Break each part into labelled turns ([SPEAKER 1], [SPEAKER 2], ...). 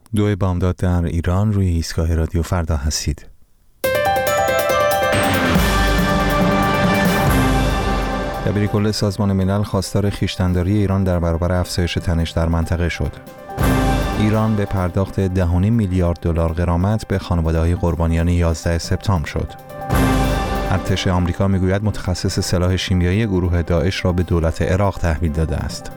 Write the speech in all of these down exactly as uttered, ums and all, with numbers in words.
[SPEAKER 1] دو بامداد در ایران، روی ایستگاه رادیو فردا هستید. دبیرکل سازمان ملل خواستار خویشتن‌داری ایران در برابر افزایش تنش در منطقه شد. ایران به پرداخت ده و نیم میلیارد دلار غرامت به خانواده‌های قربانیان یازده سپتامبر شد. ارتش آمریکا میگوید متخصص سلاح شیمیایی گروه داعش را به دولت عراق تحویل داده است.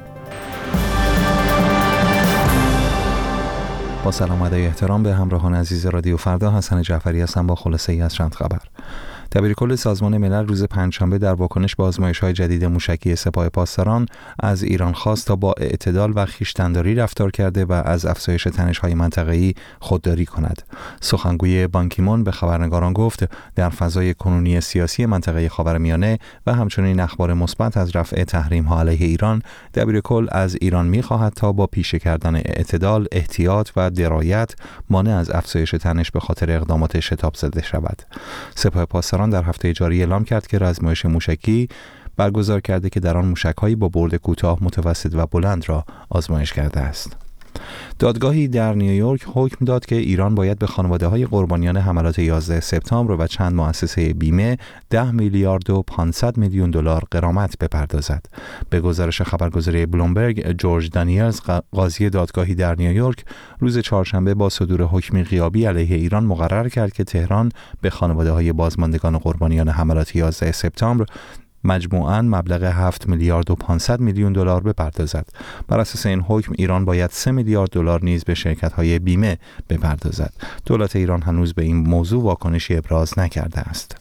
[SPEAKER 1] با سلام و ادای احترام به همراهان عزیز رادیو فردا، حسن جعفری هستم با خلاصه‌ای از چند خبر. دبیرکل سازمان ملل روز پنجشنبه در واکنش به آزمایش‌های جدید موشکی سپاه پاسداران از ایران خواست تا با اعتدال و خویشتن‌داری رفتار کرده و از افزایش تنش‌های منطقه‌ای خودداری کند. سخنگوی بان کی مون به خبرنگاران گفت در فضای کنونی سیاسی منطقه خاورمیانه و همچنین اخبار مثبت از رفع تحریم‌ها علیه ایران، دبیرکل از ایران می‌خواهد تا با پیشه کردن اعتدال، احتیاط و درایت مانع از افزایش تنش به خاطر اقدامات شتاب زده شود. سپاه پاسداران در هفته جاری اعلام کرد که آزمایش موشکی برگزار کرده که در آن موشک‌هایی با برد کوتاه، متوسط و بلند را آزمایش کرده است. دادگاهی در نیویورک حکم داد که ایران باید به خانواده‌های قربانیان حملات یازده سپتامبر و چند مؤسسه بیمه ده میلیارد و پانصد میلیون دلار غرامت بپردازد. به گزارش خبرگزاری بلومبرگ، جورج دانیلز، قاضی دادگاهی در نیویورک، روز چهارشنبه با صدور حکمی غیابی علیه ایران مقرر کرد که تهران به خانواده‌های بازماندگان قربانیان حملات یازده سپتامبر مجموعاً مبلغ هفت میلیارد و پانصد میلیون دلار بپردازد. بر اساس این حکم ایران باید سه میلیارد دلار نیز به شرکت‌های بیمه بپردازد. دولت ایران هنوز به این موضوع واکنشی ابراز نکرده است.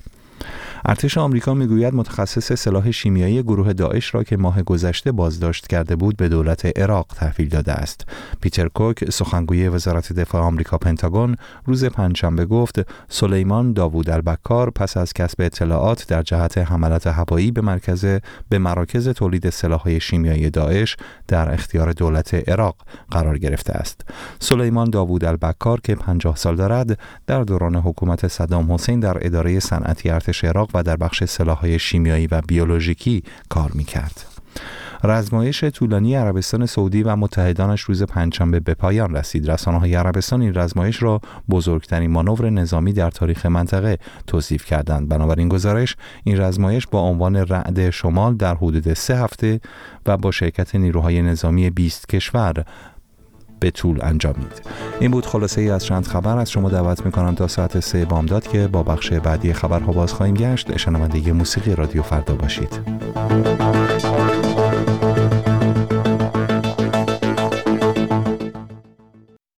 [SPEAKER 1] ارتش آمریکا میگوید متخصص سلاح شیمیایی گروه داعش را که ماه گذشته بازداشت کرده بود به دولت عراق تحویل داده است. پیتر کوک، سخنگوی وزارت دفاع آمریکا پنتاگون، روز پنجشنبه گفت سلیمان داوود البکار پس از کسب اطلاعات در جهت حملات هوایی به مرکز به مراکز تولید سلاح‌های شیمیایی داعش در اختیار دولت عراق قرار گرفته است. سلیمان داوود البکار که پنجاه سال دارد، در دوران حکومت صدام حسین در اداره صنعتی ارتش عراق و در بخش سلاح‌های شیمیایی و بیولوژیکی کار می‌کرد. رزمایش طولانی عربستان سعودی و متحدانش روز پنجشنبه به پایان رسید. رسانه‌های عربستان این رزمایش را بزرگترین مانور نظامی در تاریخ منطقه توصیف کردند. بنابراین گزارش این رزمایش با عنوان رعد شمال در حدود سه هفته و با شرکت نیروهای نظامی بیست کشور به طول انجامید. این بود خلاصه ای از چند خبر. از شما دعوت میکنم تا ساعت سه بامداد که با بخش بعدی خبرها باز خواهیم گشت، شنونده موسیقی رادیو فردا باشید.